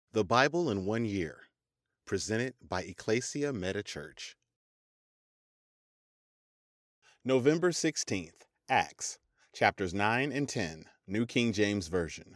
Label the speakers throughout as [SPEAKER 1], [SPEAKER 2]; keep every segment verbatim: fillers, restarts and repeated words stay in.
[SPEAKER 1] The Bible in One Year, presented by Ecclesia Meta Church. November sixteenth, Acts, chapters nine and ten, New King James Version.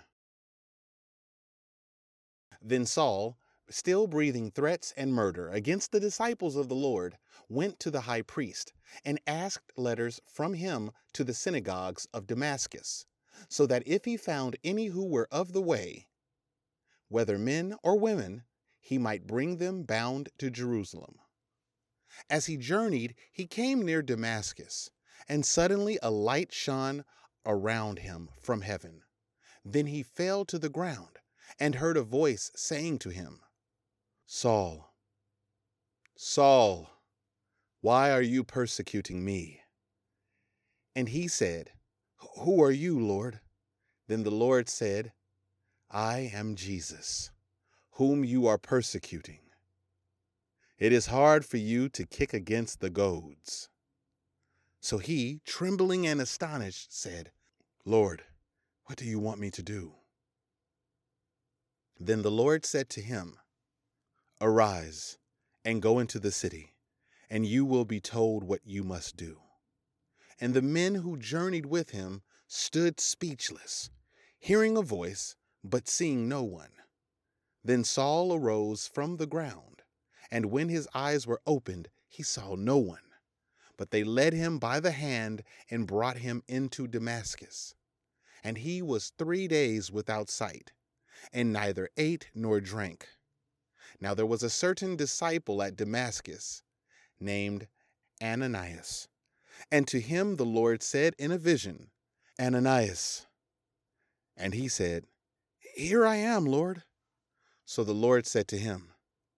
[SPEAKER 1] Then Saul, still breathing threats and murder against the disciples of the Lord, went to the high priest and asked letters from him to the synagogues of Damascus, so that if he found any who were of the way, whether men or women, he might bring them bound to Jerusalem. As he journeyed, he came near Damascus, and suddenly a light shone around him from heaven. Then he fell to the ground and heard a voice saying to him, "Saul, Saul, why are you persecuting me?" And he said, "Who are you, Lord?" Then the Lord said, "I am Jesus, whom you are persecuting. It is hard for you to kick against the goads." So he, trembling and astonished, said, "Lord, what do you want me to do?" Then the Lord said to him, "Arise and go into the city, and you will be told what you must do." And the men who journeyed with him stood speechless, hearing a voice, but seeing no one. Then Saul arose from the ground, and when his eyes were opened, he saw no one. But they led him by the hand and brought him into Damascus. And he was three days without sight, and neither ate nor drank. Now there was a certain disciple at Damascus, named Ananias. And to him the Lord said in a vision, "Ananias." And he said, "Here I am, Lord." So the Lord said to him,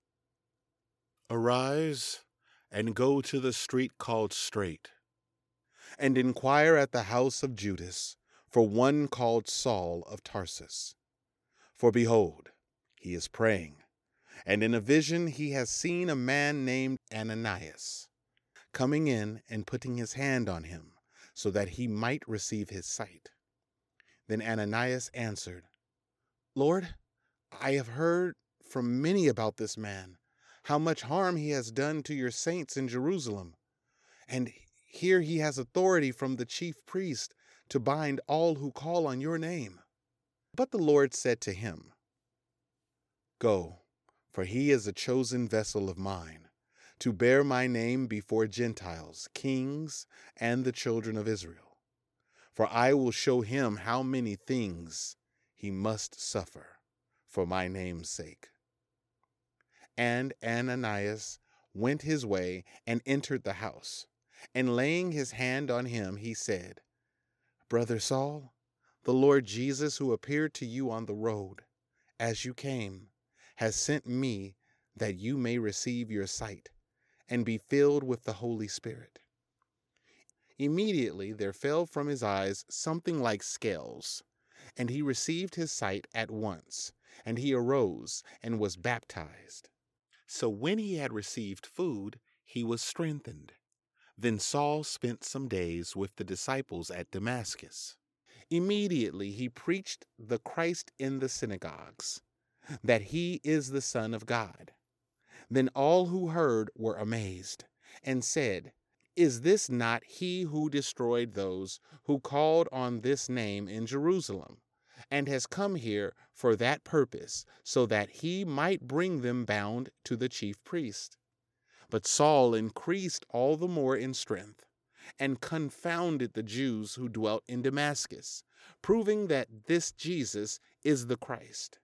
[SPEAKER 1] "Arise and go to the street called Straight, and inquire at the house of Judas for one called Saul of Tarsus. For behold, he is praying, and in a vision he has seen a man named Ananias coming in and putting his hand on him, so that he might receive his sight." Then Ananias answered, "Lord, I have heard from many about this man, how much harm he has done to your saints in Jerusalem. And here he has authority from the chief priest to bind all who call on your name." But the Lord said to him, "Go, for he is a chosen vessel of mine, to bear my name before Gentiles, kings, and the children of Israel. For I will show him how many things he must suffer for my name's sake." And Ananias went his way and entered the house. And laying his hand on him, he said, "Brother Saul, the Lord Jesus, who appeared to you on the road as you came, has sent me that you may receive your sight and be filled with the Holy Spirit." Immediately there fell from his eyes something like scales, and he received his sight at once, and he arose and was baptized. So when he had received food, he was strengthened. Then Saul spent some days with the disciples at Damascus. Immediately he preached the Christ in the synagogues, that he is the Son of God. Then all who heard were amazed, and said, "Is this not he who destroyed those who called on this name in Jerusalem, and has come here for that purpose, so that he might bring them bound to the chief priest?" But Saul increased all the more in strength, and confounded the Jews who dwelt in Damascus, proving that this Jesus is the Christ.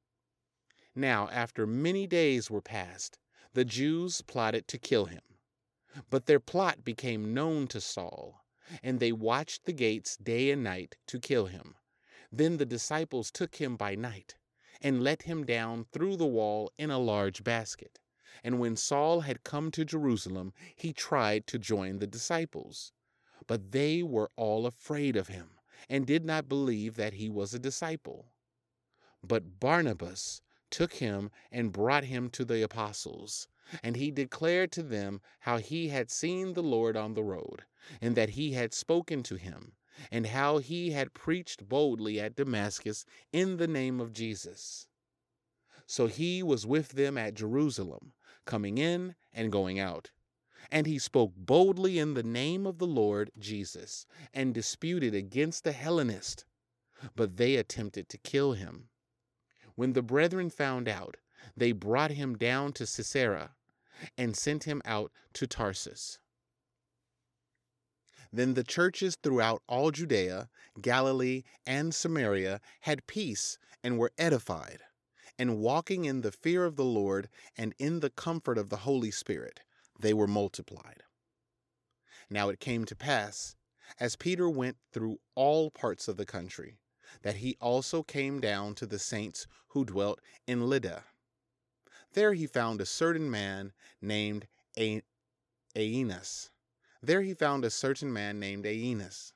[SPEAKER 1] Now after many days were passed, the Jews plotted to kill him. But their plot became known to Saul, and they watched the gates day and night to kill him. Then the disciples took him by night and let him down through the wall in a large basket. And when Saul had come to Jerusalem, he tried to join the disciples. But they were all afraid of him and did not believe that he was a disciple. But Barnabas took him and brought him to the apostles. And he declared to them how he had seen the Lord on the road, and that he had spoken to him, and how he had preached boldly at Damascus in the name of Jesus. So he was with them at Jerusalem, coming in and going out. And he spoke boldly in the name of the Lord Jesus, and disputed against the Hellenists, but they attempted to kill him. When the brethren found out, they brought him down to Caesarea, and sent him out to Tarsus. Then the churches throughout all Judea, Galilee, and Samaria had peace and were edified, and walking in the fear of the Lord and in the comfort of the Holy Spirit, they were multiplied. Now it came to pass, as Peter went through all parts of the country, that he also came down to the saints who dwelt in Lydda. There he found a certain man named Aeneas. There he found a certain man named Aeneas.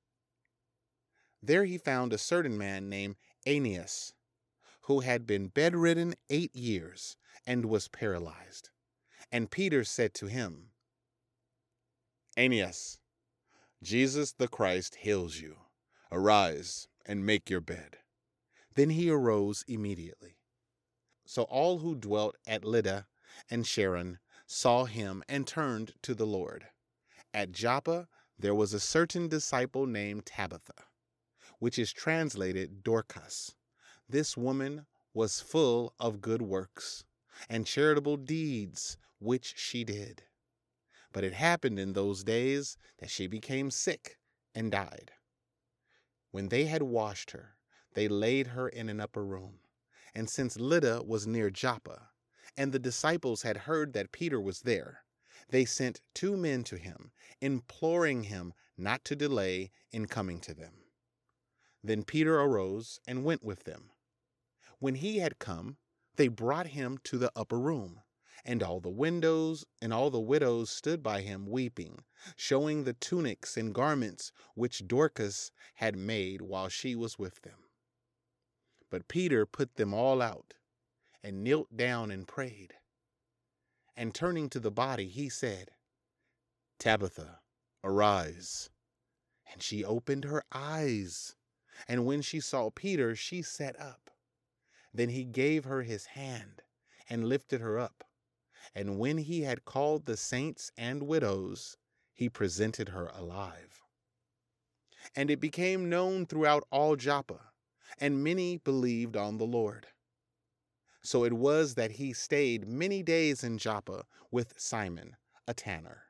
[SPEAKER 1] There he found a certain man named Aeneas, who had been bedridden eight years and was paralyzed. And Peter said to him, Aeneas, Jesus the Christ heals you. Arise and make your bed. Then he arose immediately. So all who dwelt at Lydda and Sharon saw him and turned to the Lord. At Joppa there was a certain disciple named Tabitha, which is translated Dorcas. This woman was full of good works and charitable deeds which she did. But it happened in those days that she became sick and died. When they had washed her, they laid her in an upper room. And since Lydda was near Joppa, and the disciples had heard that Peter was there, they sent two men to him, imploring him not to delay in coming to them. Then Peter arose and went with them. When he had come, they brought him to the upper room, and all the windows and all the widows stood by him weeping, showing the tunics and garments which Dorcas had made while she was with them. But Peter put them all out, and knelt down and prayed. And turning to the body, he said, Tabitha, arise. And she opened her eyes, and when she saw Peter, she sat up. Then he gave her his hand and lifted her up. And when he had called the saints and widows, he presented her alive. And it became known throughout all Joppa, and many believed on the Lord. So it was that he stayed many days in Joppa with Simon, a tanner.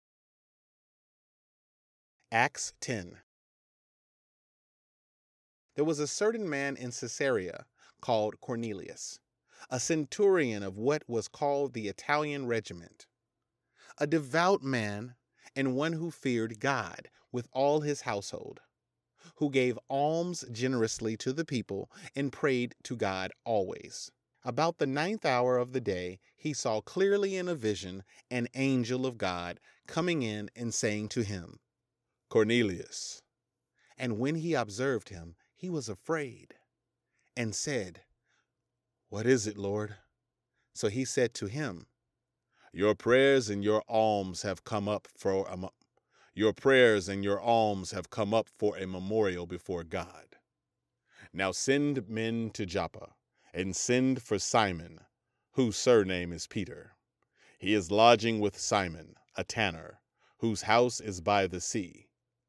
[SPEAKER 1] Acts ten. There was a certain man in Caesarea called Cornelius, a centurion of what was called the Italian regiment, a devout man and one who feared God with all his household, who gave alms generously to the people and prayed to God always. About the ninth hour of the day, he saw clearly in a vision an angel of God coming in and saying to him, Cornelius. And when he observed him, he was afraid and said, What is it, Lord? So he said to him, Your prayers and your alms have come up for a mo- your prayers and your alms have come up for a memorial before God. Now send men to Joppa, and send for Simon, whose surname is Peter. He is lodging with Simon, a tanner, whose house is by the sea.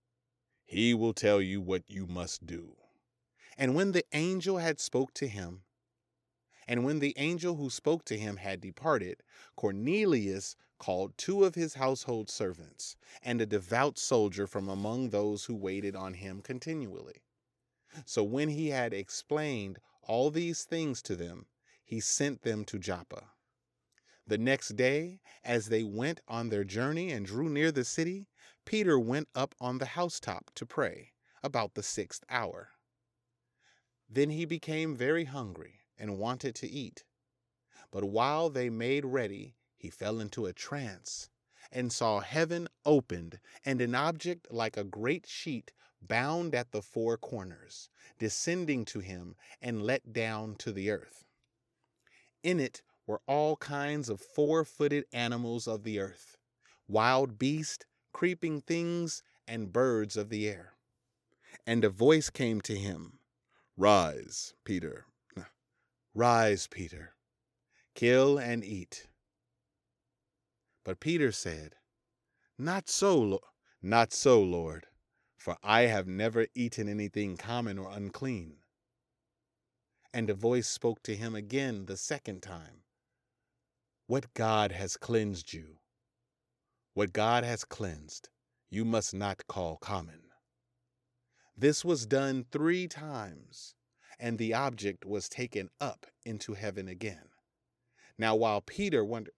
[SPEAKER 1] He will tell you what you must do. And when the angel had spoke to him, and when the angel who spoke to him had departed, Cornelius called two of his household servants and a devout soldier from among those who waited on him continually. So when he had explained all these things to them, he sent them to Joppa. The next day, as they went on their journey and drew near the city, Peter went up on the housetop to pray about the sixth hour. Then he became very hungry and wanted to eat. But while they made ready, he fell into a trance and saw heaven opened and an object like a great sheet bound at the four corners, descending to him and let down to the earth. In it were all kinds of four-footed animals of the earth, wild beasts, creeping things, and birds of the air. And a voice came to him, Rise, Peter, "Rise, Peter, kill and eat." But Peter said, "Not so, Lo- not so, Lord, for I have never eaten anything common or unclean." And a voice spoke to him again the second time, "What God has cleansed you, what God has cleansed, you must not call common." This was done three times, and the object was taken up into heaven again. Now while Peter wondered,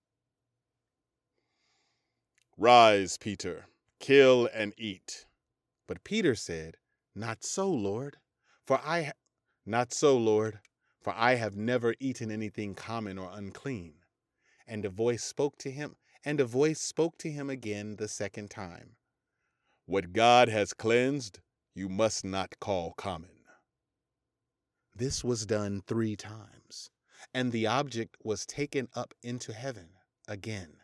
[SPEAKER 1] "Rise, Peter, kill and eat." But Peter said, "Not so, Lord, for I ha- not so, Lord, for I have never eaten anything common or unclean." And a voice spoke to him, and a voice spoke to him again the second time, "What God has cleansed, you must not call common." This was done three times, and the object was taken up into heaven again.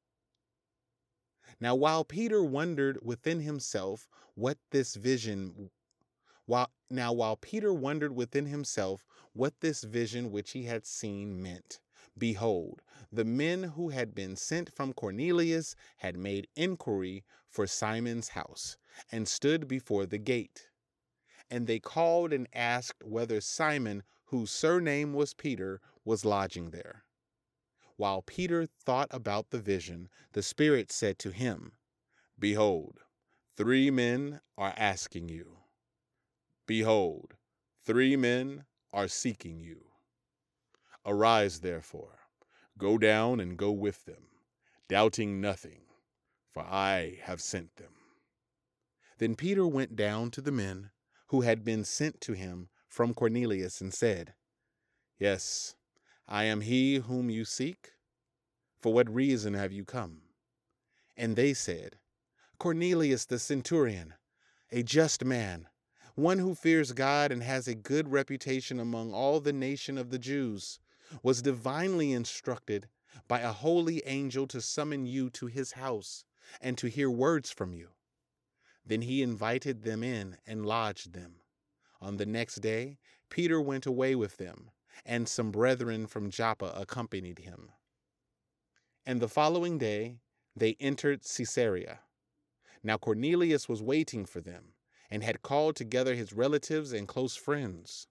[SPEAKER 1] Now while Peter wondered within himself what this vision while now while Peter wondered within himself what this vision which he had seen meant, behold, the men who had been sent from Cornelius had made inquiry for Simon's house, and stood before the gate. And they called and asked whether Simon, whose surname was Peter, was lodging there. While Peter thought about the vision, the Spirit said to him, "Behold, three men are asking you. Behold, three men are seeking you. Arise, therefore, go down and go with them, doubting nothing, for I have sent them." Then Peter went down to the men who had been sent to him from Cornelius and said, "Yes, I am he whom you seek. For what reason have you come?" And they said, "Cornelius the centurion, a just man, one who fears God and has a good reputation among all the nation of the Jews, was divinely instructed by a holy angel to summon you to his house and to hear words from you." Then he invited them in and lodged them. On the next day, Peter went away with them, and some brethren from Joppa accompanied him. And the following day, they entered Caesarea. Now Cornelius was waiting for them, and had called together his relatives and close friends.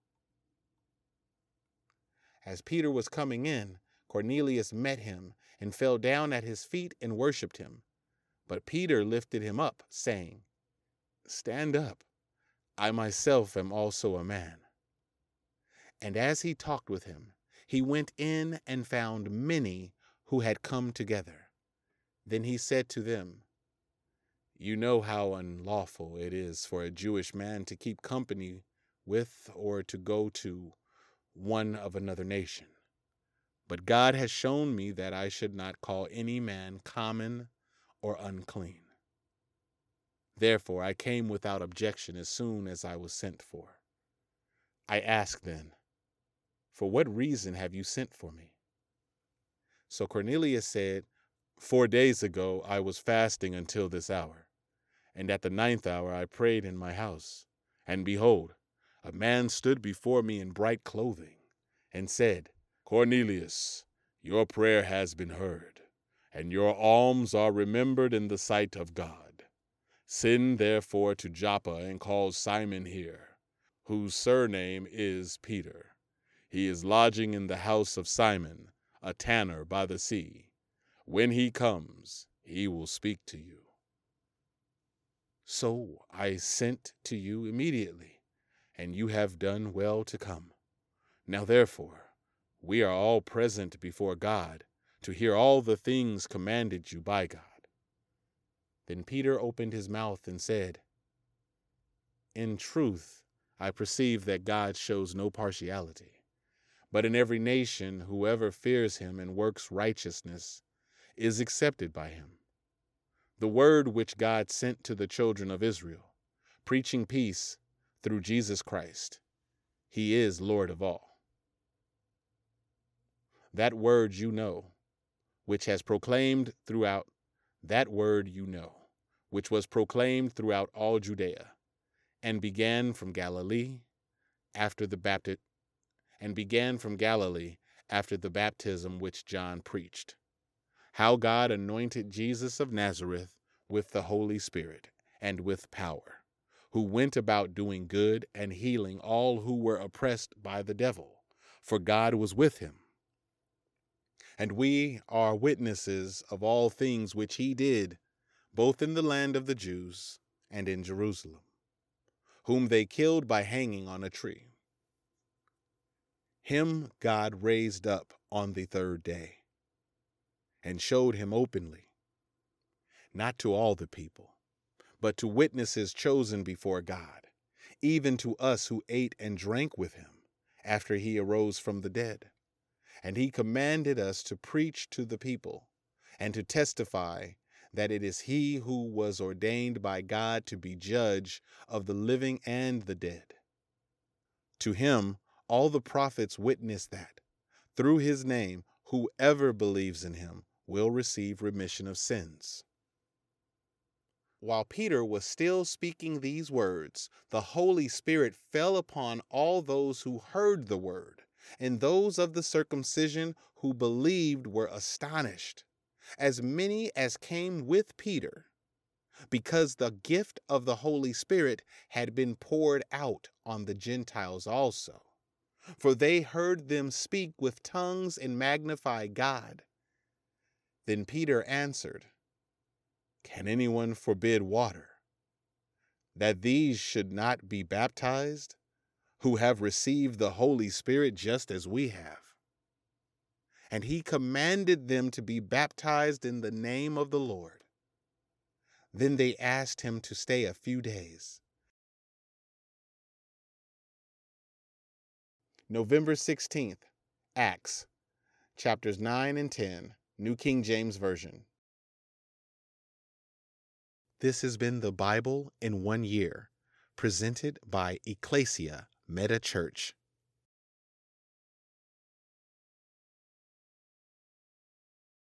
[SPEAKER 1] As Peter was coming in, Cornelius met him and fell down at his feet and worshipped him. But Peter lifted him up, saying, "Stand up. I myself am also a man." And as he talked with him, he went in and found many who had come together. Then he said to them, "You know how unlawful it is for a Jewish man to keep company with or to go to one of another nation. But God has shown me that I should not call any man common or unclean. Therefore I came without objection as soon as I was sent for. I ask then, for what reason have you sent for me?" So Cornelius said, "Four days ago I was fasting until this hour. And at the ninth hour I prayed in my house. And behold, a man stood before me in bright clothing, and said, 'Cornelius, your prayer has been heard, and your alms are remembered in the sight of God. Send therefore to Joppa and call Simon here, whose surname is Peter. He is lodging in the house of Simon, a tanner by the sea. When he comes, he will speak to you.' So I sent to you immediately, and you have done well to come. Now therefore, we are all present before God to hear all the things commanded you by God." Then Peter opened his mouth and said, "In truth, I perceive that God shows no partiality, but in every nation whoever fears him and works righteousness is accepted by him. The word which God sent to the children of Israel, preaching peace through Jesus Christ. He is Lord of all. That word you know, which has proclaimed throughout, that word you know, which was proclaimed throughout all Judea, and began from Galilee after the bapti- and began from Galilee after the baptism which John preached, how God anointed Jesus of Nazareth with the Holy Spirit and with power, who went about doing good and healing all who were oppressed by the devil, for God was with him. And we are witnesses of all things which he did, both in the land of the Jews and in Jerusalem, whom they killed by hanging on a tree. Him God raised up on the third day, and showed him openly, not to all the people, but to witnesses chosen before God, even to us who ate and drank with him after he arose from the dead. And he commanded us to preach to the people and to testify that it is he who was ordained by God to be judge of the living and the dead. To him all the prophets witness that, through his name, whoever believes in him will receive remission of sins. While Peter was still speaking these words, the Holy Spirit fell upon all those who heard the word, and those of the circumcision who believed were astonished, as many as came with Peter, because the gift of the Holy Spirit had been poured out on the Gentiles also. For they heard them speak with tongues and magnify God. Then Peter answered, "Can anyone forbid water, that these should not be baptized, who have received the Holy Spirit just as we have?" And he commanded them to be baptized in the name of the Lord. Then they asked him to stay a few days. November sixteenth, Acts, chapters nine and ten, New King James Version. This has been the Bible in one year, presented by Ecclesia Meta Church.